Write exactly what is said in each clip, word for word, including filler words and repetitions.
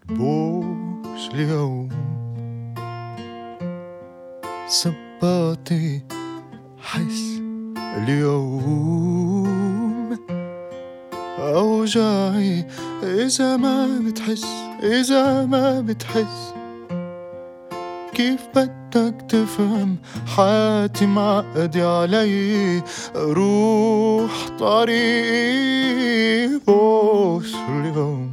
بوش اليوم صباطي حس اليوم أوجاعي إذا ما بتحس إذا ما بتحس كيف بدك تفهم حياتي معقدة علي روح طريقي بوش اليوم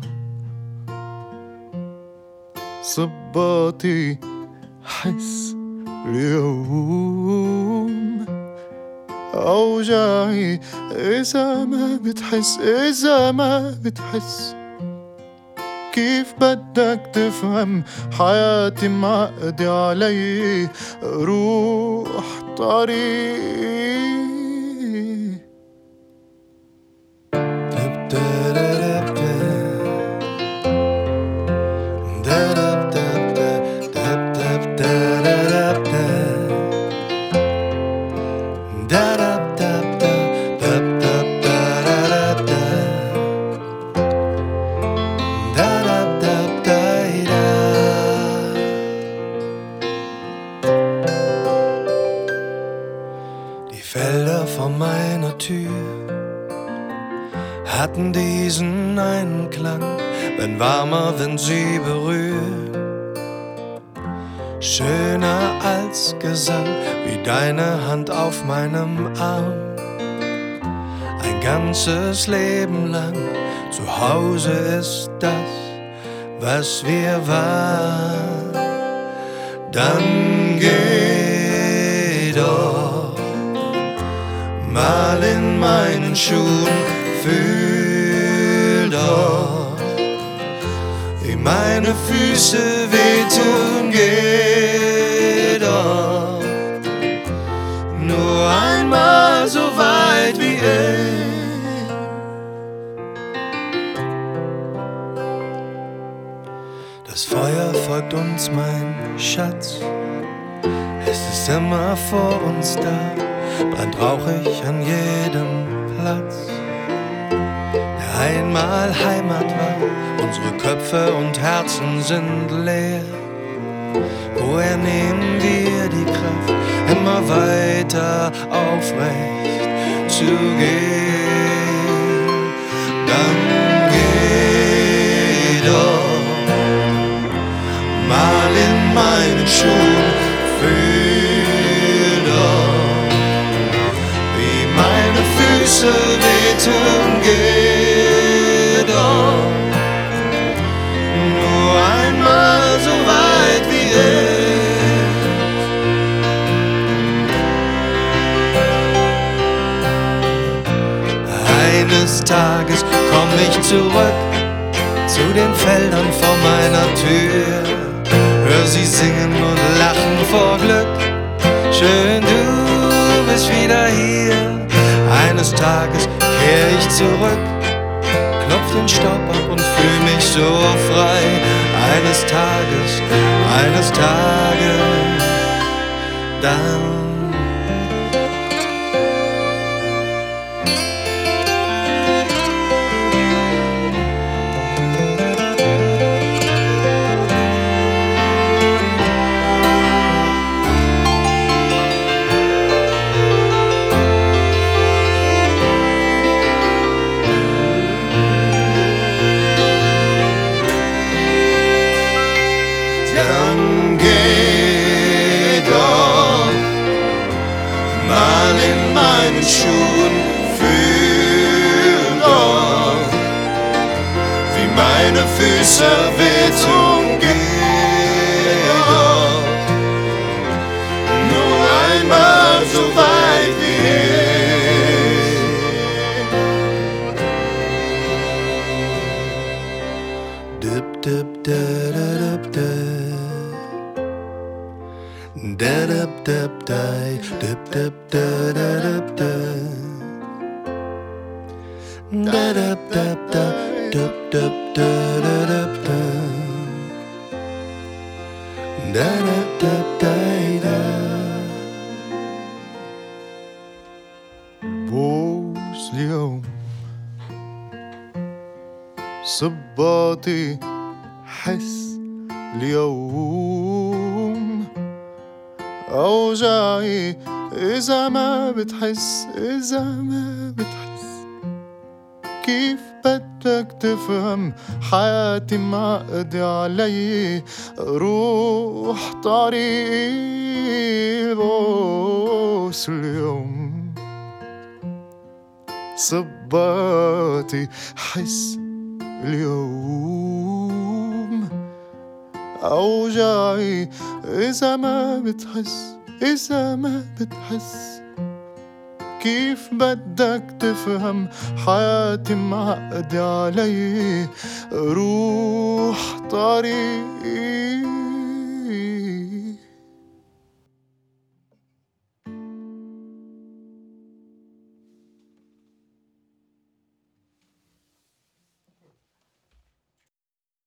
صباطي حس اليوم أوجاعي إذا ما بتحس إذا ما بتحس كيف بدك تفهم حياتي معقدة علي روح طريقي Felder vor meiner Tür hatten diesen einen Klang, wenn warmer Wind sie berührt. Schöner als Gesang, wie deine Hand auf meinem Arm. Ein ganzes Leben lang zu Hause ist das, was wir waren. Dann geh doch mal in meinen Schuhen, fühl doch, wie meine Füße wehtun, geh doch nur einmal so weit wie ich. Das Feuer folgt uns, mein Schatz, es ist immer vor uns da, brennt rauchig an jedem Platz, der einmal Heimat war. Unsere Köpfe und Herzen sind leer. Woher nehmen wir die Kraft, immer weiter aufrecht zu gehen? Dann geh doch mal in meinen Schuhen, fühl doch, wie meine Füße wehtun, geh doch nur einmal so weit wie ich. Eines Tages komm ich zurück zu den Feldern vor meiner Tür, hör sie singen und lachen vor Glück. Schön, du bist wieder hier. Eines Tages kehr ich zurück, klopf den Staub ab und fühl mich so frei. Eines Tages, eines Tages, dann Dann geh doch mal in meinen Schuhen, fühl doch, wie meine Füße wehtun, geh doch nur einmal so weit wie ich. Dip, dip, da, da, dip, da. Da dip dip die, dip dip da da dip da. Da dip dip da, dip dip da da dip da. Da dip dip da da. بوش اليوم صباطي حس اليوم أوجاعي إذا ما بتحس إذا ما بتحس كيف بدك تفهم حياتي معقدة علي روح طريقي بوس اليوم صباتي حس اليوم أوجاعي إذا ما بتحس إذا ما بتحس كيف بدك تفهم حياتي معقدة علي روح طريقي